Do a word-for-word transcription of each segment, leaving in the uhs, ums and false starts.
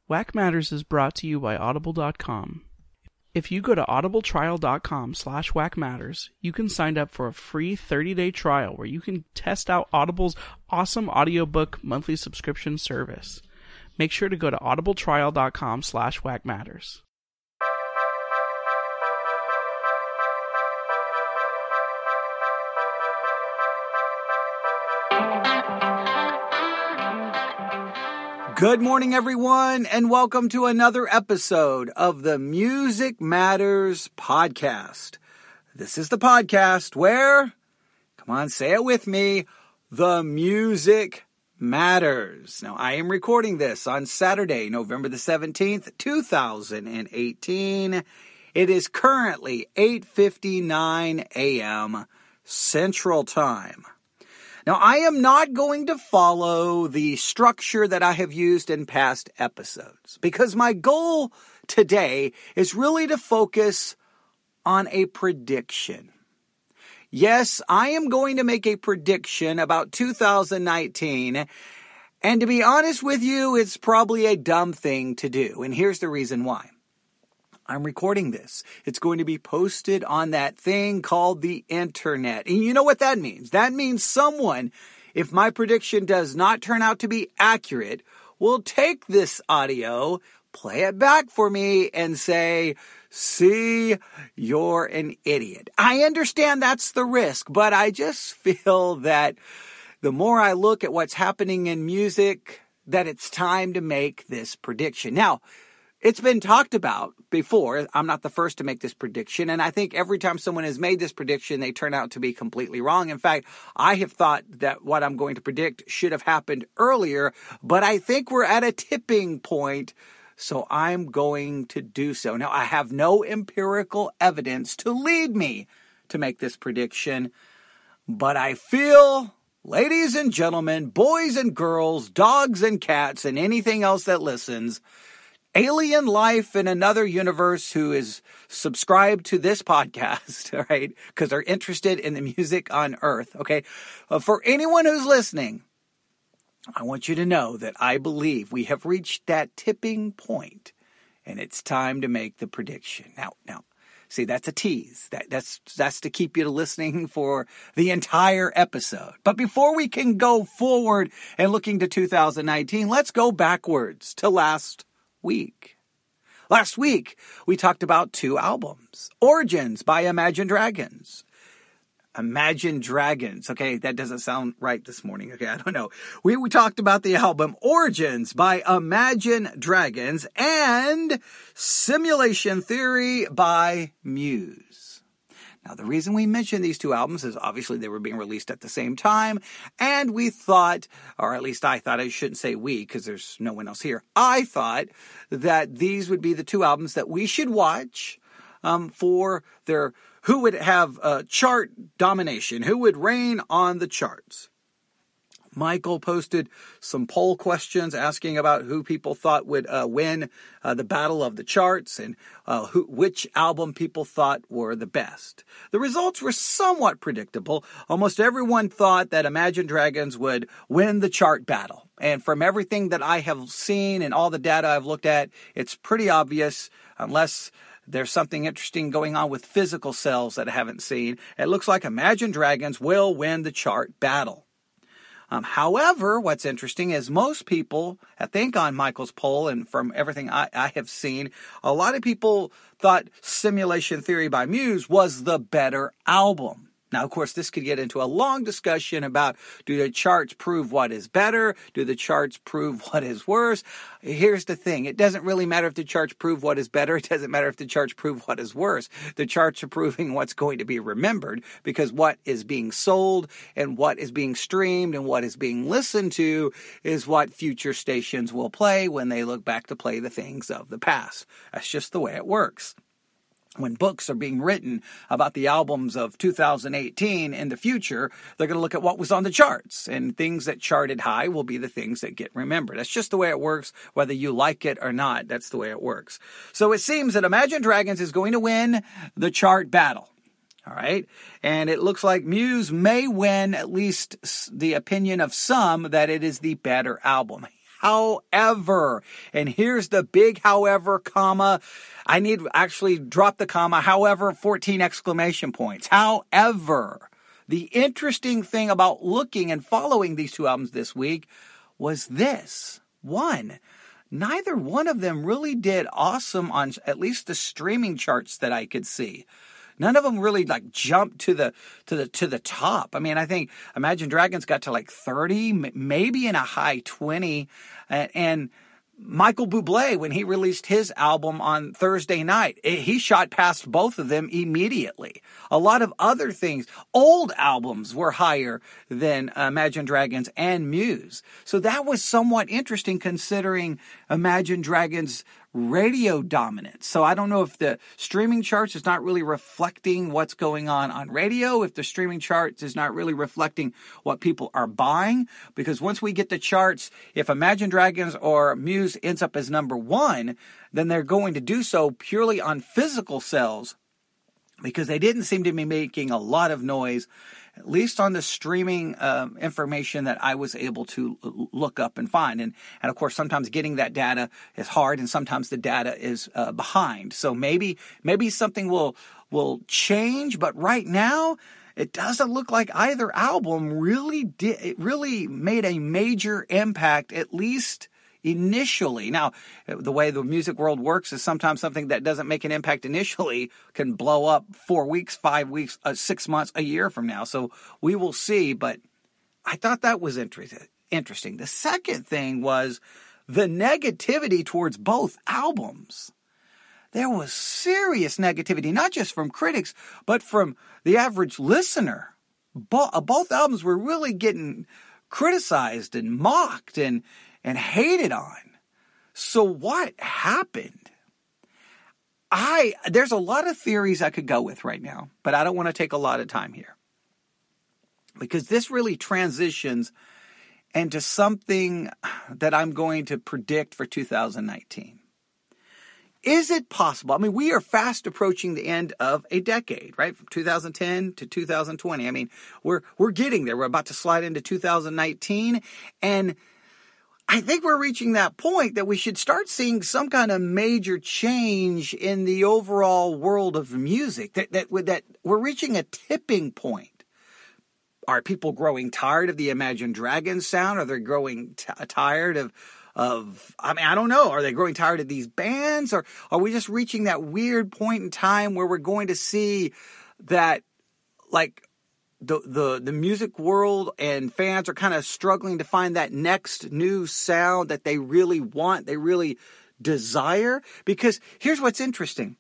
Whack Matters is brought to you by Audible dot com. If you go to audibletrial.com slash whackmatters, you can sign up for a free thirty-day trial where you can test out Audible's awesome audiobook monthly subscription service. Make sure to go to audibletrial.com slash whackmatters. Good morning, everyone, and welcome to another episode of the Music Matters podcast. This is the podcast where, come on, say it with me, the music matters. Now, I am recording this on Saturday, November the seventeenth, two thousand eighteen. It is currently eight fifty-nine a.m. Central Time. Now, I am not going to follow the structure that I have used in past episodes because my goal today is really to focus on a prediction. Yes, I am going to make a prediction about two thousand nineteen, and to be honest with you, it's probably a dumb thing to do, and here's the reason why. I'm recording this. It's going to be posted on that thing called the internet. And you know what that means? That means someone, if my prediction does not turn out to be accurate, will take this audio, play it back for me, and say, see, you're an idiot. I understand that's the risk, but I just feel that the more I look at what's happening in music, that it's time to make this prediction. Now, it's been talked about before. I'm not the first to make this prediction, and I think every time someone has made this prediction, they turn out to be completely wrong. In fact, I have thought that what I'm going to predict should have happened earlier, but I think we're at a tipping point, so I'm going to do so. Now, I have no empirical evidence to lead me to make this prediction, but I feel, ladies and gentlemen, boys and girls, dogs and cats, and anything else that listens, alien life in another universe who is subscribed to this podcast, all right, because they're interested in the music on Earth, okay? Uh, for anyone who's listening, I want you to know that I believe we have reached that tipping point, and it's time to make the prediction. Now, now, see, that's a tease. That, that's, that's to keep you listening for the entire episode. But before we can go forward and looking to two thousand nineteen, let's go backwards to last week. Last week, we talked about two albums. Origins by Imagine Dragons. Imagine Dragons. Okay, that doesn't sound right this morning. Okay, I don't know. We, we talked about the album Origins by Imagine Dragons and Simulation Theory by Muse. Now, the reason we mentioned these two albums is obviously they were being released at the same time, and we thought, or at least I thought, I shouldn't say we because there's no one else here, I thought that these would be the two albums that we should watch um, for their, who would have uh, chart domination, who would reign on the charts. Michael posted some poll questions asking about who people thought would uh, win uh, the battle of the charts and uh, who, which album people thought were the best. The results were somewhat predictable. Almost everyone thought that Imagine Dragons would win the chart battle. And from everything that I have seen and all the data I've looked at, it's pretty obvious, unless there's something interesting going on with physical cells that I haven't seen. It looks like Imagine Dragons will win the chart battle. Um, however, what's interesting is most people, I think on Michael's poll and from everything I, I have seen, a lot of people thought Simulation Theory by Muse was the better album. Now, of course, this could get into a long discussion about, do the charts prove what is better? Do the charts prove what is worse? Here's the thing. It doesn't really matter if the charts prove what is better. It doesn't matter if the charts prove what is worse. The charts are proving what's going to be remembered, because what is being sold and what is being streamed and what is being listened to is what future stations will play when they look back to play the things of the past. That's just the way it works. When books are being written about the albums of two thousand eighteen in the future, they're going to look at what was on the charts, and things that charted high will be the things that get remembered. That's just the way it works, whether you like it or not. That's the way it works. So it seems that Imagine Dragons is going to win the chart battle. All right. And it looks like Muse may win, at least the opinion of some, that it is the better album. However, and here's the big however, comma, I need to actually drop the comma, however, fourteen exclamation points. However, the interesting thing about looking and following these two albums this week was this. One, neither one of them really did awesome on at least the streaming charts that I could see. None of them really like jumped to the to the to the top. I mean, I think Imagine Dragons got to like thirty, maybe in a high twenty, and, and Michael Bublé, when he released his album on Thursday night, it, he shot past both of them immediately. A lot of other things, old albums were higher than Imagine Dragons and Muse. So that was somewhat interesting considering Imagine Dragons' radio dominance. So I don't know if the streaming charts is not really reflecting what's going on on radio, if the streaming charts is not really reflecting what people are buying, because once we get the charts, if Imagine Dragons or Muse ends up as number one, then they're going to do so purely on physical sales, because they didn't seem to be making a lot of noise, at least on the streaming uh, information that I was able to look up and find. And, and of course, sometimes getting that data is hard, and sometimes the data is uh, behind. So maybe maybe something will will change, but right now it doesn't look like either album really did. It really made a major impact, at least initially. Now, the way the music world works is sometimes something that doesn't make an impact initially can blow up four weeks, five weeks, uh, six months, a year from now. So we will see, but I thought that was inter- interesting. The second thing was the negativity towards both albums. There was serious negativity, not just from critics, but from the average listener. Bo- both albums were really getting criticized and mocked and and hated on. So what happened? I there's a lot of theories I could go with right now, but I don't want to take a lot of time here, because this really transitions into something that I'm going to predict for two thousand nineteen. Is it possible? I mean, we are fast approaching the end of a decade, right? From two thousand ten to two thousand twenty. I mean, we're we're getting there. We're about to slide into two thousand nineteen, and I think we're reaching that point that we should start seeing some kind of major change in the overall world of music, that that, that we're reaching a tipping point. Are people growing tired of the Imagine Dragons sound? Are they growing t- tired of, of, I mean, I don't know. Are they growing tired of these bands? Or are we just reaching that weird point in time where we're going to see that, like, The, the the music world and fans are kind of struggling to find that next new sound that they really want, they really desire? Because here's what's interesting.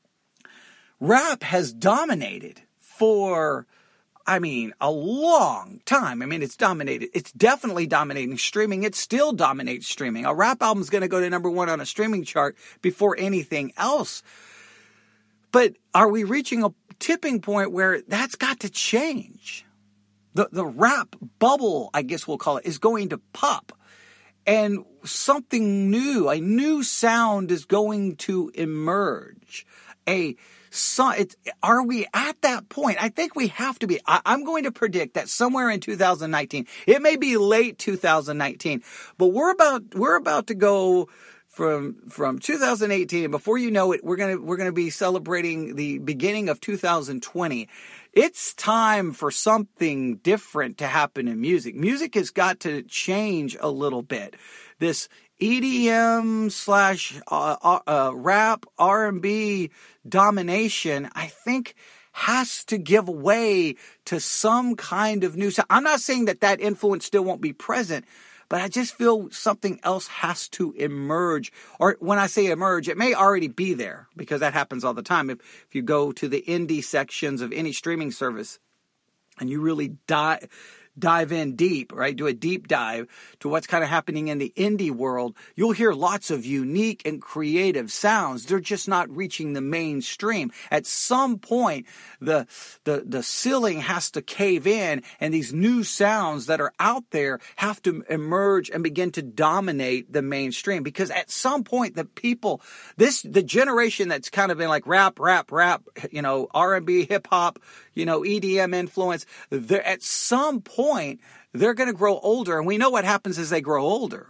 Rap has dominated for, I mean, a long time. I mean, it's dominated. It's definitely dominating streaming. It still dominates streaming. A rap album is going to go to number one on a streaming chart before anything else. But are we reaching a tipping point where that's got to change? The the rap bubble, I guess we'll call it, is going to pop, and something new, a new sound is going to emerge. A so, it's, are we at that point? I think we have to be. I, I'm going to predict that somewhere in two thousand nineteen, it may be late two thousand nineteen, but we're about we're about to go From from two thousand eighteen, and before you know it, we're gonna we're gonna be celebrating the beginning of two thousand twenty. It's time for something different to happen in music. Music has got to change a little bit. This E D M slash uh, uh, rap R and B domination, I think, has to give way to some kind of new sound. I'm not saying that that influence still won't be present, but I just feel something else has to emerge. Or when I say emerge, it may already be there, because that happens all the time. If, if you go to the indie sections of any streaming service and you really dive, dive in deep, right, do a deep dive to what's kind of happening in the indie world, you'll hear lots of unique and creative sounds. They're just not reaching the mainstream. At some point, the, the, the ceiling has to cave in, and these new sounds that are out there have to emerge and begin to dominate the mainstream. Because at some point, the people, this, the generation that's kind of been like rap, rap, rap, you know, R and B, hip hop, you know, E D M influence, they're at some point, they're going to grow older. And we know what happens as they grow older.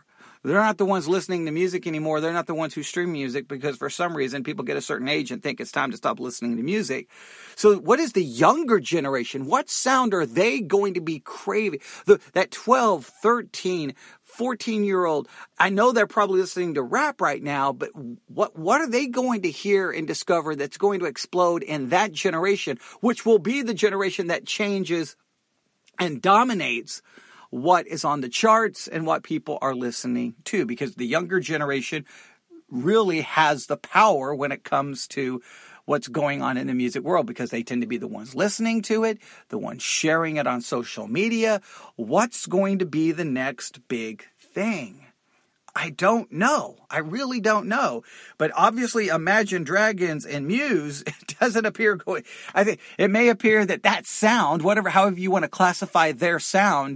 They're not the ones listening to music anymore. They're not the ones who stream music because for some reason people get a certain age and think it's time to stop listening to music. So what is the younger generation? What sound are they going to be craving? The, that twelve, thirteen, fourteen-year-old, I know they're probably listening to rap right now, but what what are they going to hear and discover that's going to explode in that generation, which will be the generation that changes and dominates what is on the charts and what people are listening to, because the younger generation really has the power when it comes to what's going on in the music world, because they tend to be the ones listening to it, the ones sharing it on social media. What's going to be the next big thing? I don't know. I really don't know. But obviously, Imagine Dragons and Muse, it doesn't appear going. I think it may appear that that sound, whatever, however you want to classify their sound,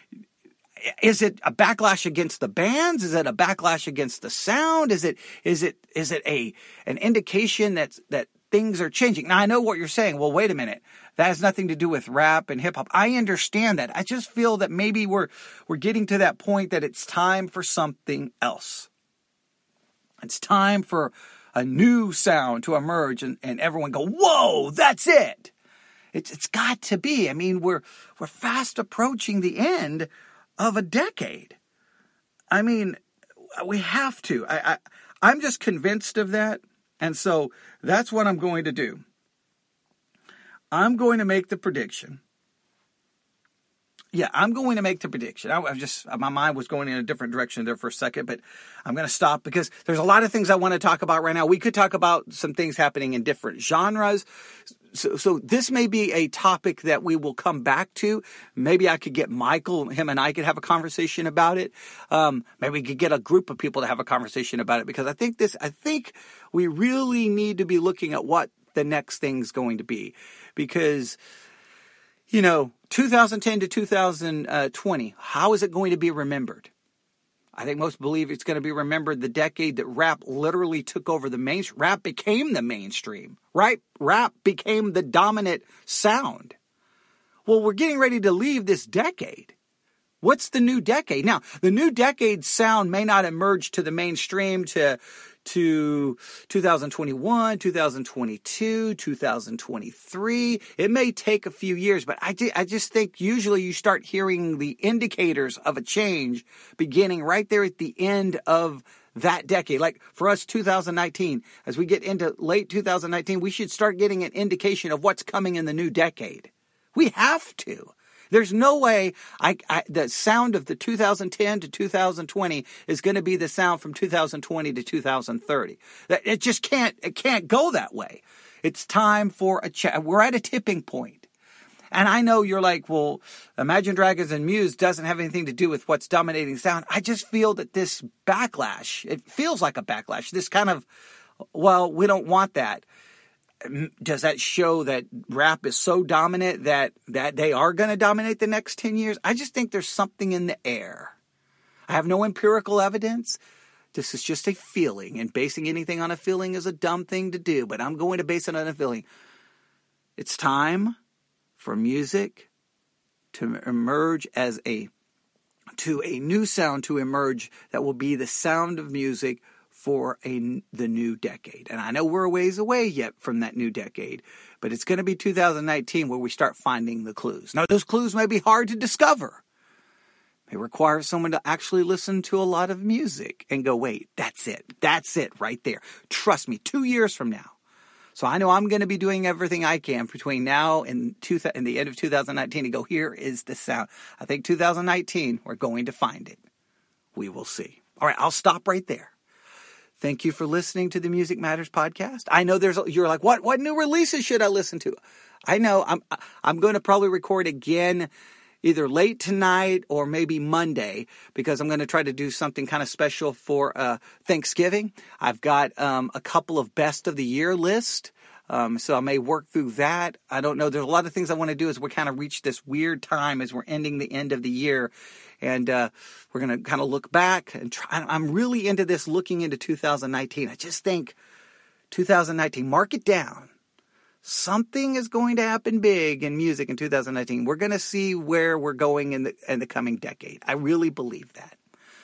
is it a backlash against the bands? Is it a backlash against the sound? Is it is it is it a an indication that that things are changing? Now I know what you're saying. Well, wait a minute. That has nothing to do with rap and hip hop. I understand that. I just feel that maybe we're we're getting to that point that it's time for something else. It's time for a new sound to emerge and, and everyone go, whoa, that's it. It's it's got to be. I mean, we're we're fast approaching the end of a decade. I mean, we have to. I, I, I'm just convinced of that. And so that's what I'm going to do. I'm going to make the prediction. Yeah, I'm going to make the prediction. I, I just, my mind was going in a different direction there for a second, but I'm going to stop because there's a lot of things I want to talk about right now. We could talk about some things happening in different genres. So, so this may be a topic that we will come back to. Maybe I could get Michael, him and I could have a conversation about it. Um, maybe we could get a group of people to have a conversation about it, because I think this, I think we really need to be looking at what the next thing's going to be, because, you know, two thousand ten to two thousand twenty, how is it going to be remembered? I think most believe it's going to be remembered the decade that rap literally took over the mainstream. Rap became the mainstream, right? Rap became the dominant sound. Well, we're getting ready to leave this decade. What's the new decade? Now, the new decade sound may not emerge to the mainstream to to two thousand twenty-one, two thousand twenty-two, two thousand twenty-three. It may take a few years, but I, I just think usually you start hearing the indicators of a change beginning right there at the end of that decade. Like for us, two thousand nineteen, as we get into late two thousand nineteen, we should start getting an indication of what's coming in the new decade. We have to. There's no way I, I, the sound of the two thousand ten to two thousand twenty is going to be the sound from two thousand twenty to two thousand thirty. It just can't, it can't go that way. It's time for a cha- we're at a tipping point. And I know you're like, well, Imagine Dragons and Muse doesn't have anything to do with what's dominating sound. I just feel that this backlash, it feels like a backlash. This kind of, well, we don't want that. Does that show that rap is so dominant that, that they are going to dominate the next ten years? I just think there's something in the air. I have no empirical evidence. This is just a feeling, and basing anything on a feeling is a dumb thing to do, but I'm going to base it on a feeling. It's time for music to emerge as a, to a new sound to emerge that will be the sound of music for a, the new decade. And I know we're a ways away yet from that new decade, but it's going to be two thousand nineteen where we start finding the clues. Now, those clues may be hard to discover. It requires someone to actually listen to a lot of music and go, wait, that's it. That's it right there. Trust me, two years from now. So I know I'm going to be doing everything I can between now and, two, and the end of two thousand nineteen to go, here is the sound. I think two thousand nineteen, we're going to find it. We will see. All right, I'll stop right there. Thank you for listening to the Music Matters podcast. I know there's, you're like, what, what new releases should I listen to? I know I'm, I'm going to probably record again either late tonight or maybe Monday, because I'm going to try to do something kind of special for uh, Thanksgiving. I've got um, a couple of best of the year list. Um, so I may work through that. I don't know. There's a lot of things I want to do as we kind of reach this weird time as we're ending the end of the year. And uh, we're going to kind of look back and try. I'm really into this looking into two thousand nineteen. I just think two thousand nineteen, mark it down. Something is going to happen big in music in two thousand nineteen. We're going to see where we're going in the in the coming decade. I really believe that.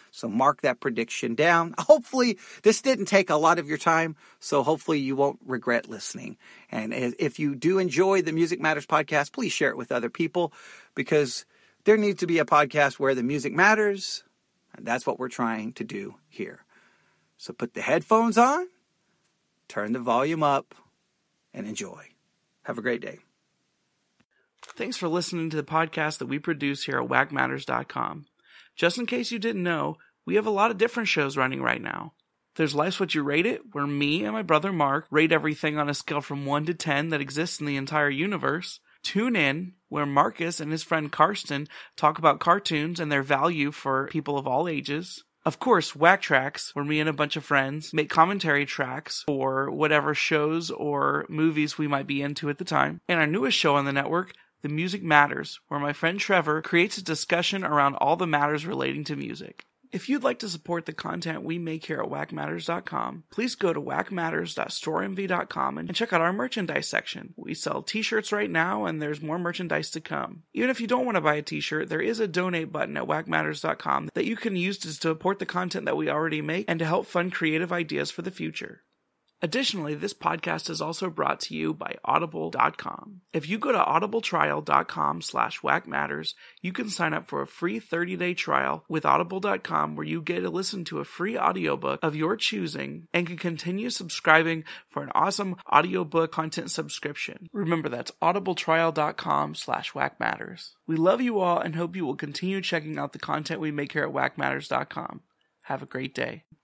So mark that prediction down. Hopefully, this didn't take a lot of your time, so hopefully you won't regret listening. And if you do enjoy the Music Matters podcast, please share it with other people, because there needs to be a podcast where the music matters, and that's what we're trying to do here. So put the headphones on, turn the volume up, and enjoy. Have a great day. Thanks for listening to the podcast that we produce here at whack matters dot com. Just in case you didn't know, we have a lot of different shows running right now. There's Life's What You Rate It, where me and my brother Mark rate everything on a scale from one to ten that exists in the entire universe. Tune In, where Marcus and his friend Karsten talk about cartoons and their value for people of all ages. Of course, Whack Tracks, where me and a bunch of friends make commentary tracks for whatever shows or movies we might be into at the time. And our newest show on the network, The Music Matters, where my friend Trevor creates a discussion around all the matters relating to music. If you'd like to support the content we make here at whack matters dot com, please go to whack matters dot store m v dot com and check out our merchandise section. We sell t-shirts right now, and there's more merchandise to come. Even if you don't want to buy a t-shirt, there is a donate button at whack matters dot com that you can use to support the content that we already make and to help fund creative ideas for the future. Additionally, this podcast is also brought to you by audible dot com. If you go to audible trial dot com slash whack matters, you can sign up for a free thirty-day trial with audible dot com, where you get to listen to a free audiobook of your choosing and can continue subscribing for an awesome audiobook content subscription. Remember, that's audible trial dot com slash whack matters. We love you all and hope you will continue checking out the content we make here at whack matters dot com. Have a great day.